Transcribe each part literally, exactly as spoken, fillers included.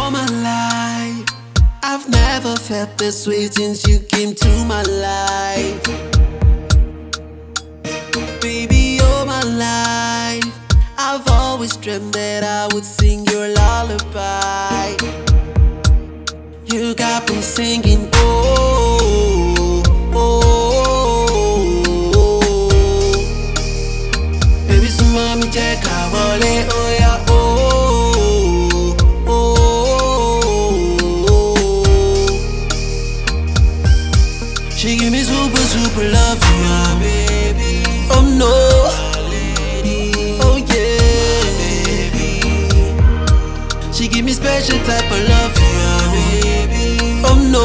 all my life, I've never felt this way since you came to my life. Baby, all my life, I've always dreamed that I would sing your lullaby. You got me singing, oh, oh, oh. Baby, so mommy, check out, oh yeah, oh, oh, oh. She give me super, super love, my baby. Oh no, oh yeah, baby. She give me special type of love, my baby. Oh no,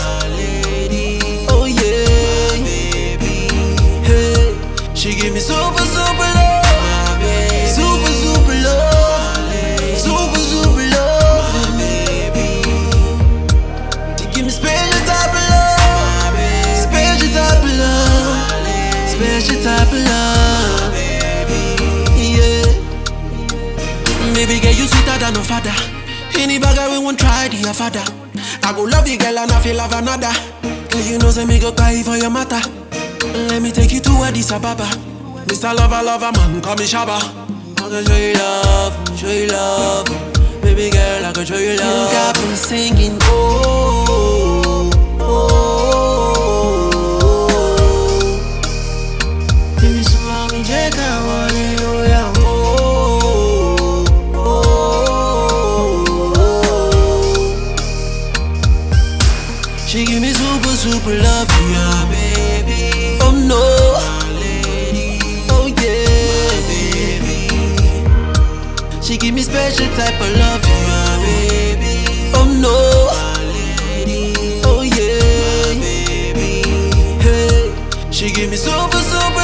oh yeah, baby. Hey, she give me super, super love, super, super love, super, super love, baby. She give me special type of love, special type of love, special type of love, yeah. Baby girl, you sweeter than a father. Any bagger we won't try the your father. I go love you girl and I feel love another. Cause you know say me go cry for your matter. Let me take you to Addis Ababa. Mister Lover, lover man, call me Shabba. I can show you love, show you love. Baby girl, I can show you love. You got me singing, oh, oh, oh. Baby, so mommy, check out what you do, yeah. She give me super, super love, yeah, baby. Oh no, oh yeah, baby. She give me special type of love, yeah, baby. Oh no, oh yeah, baby. Hey, she give me super, super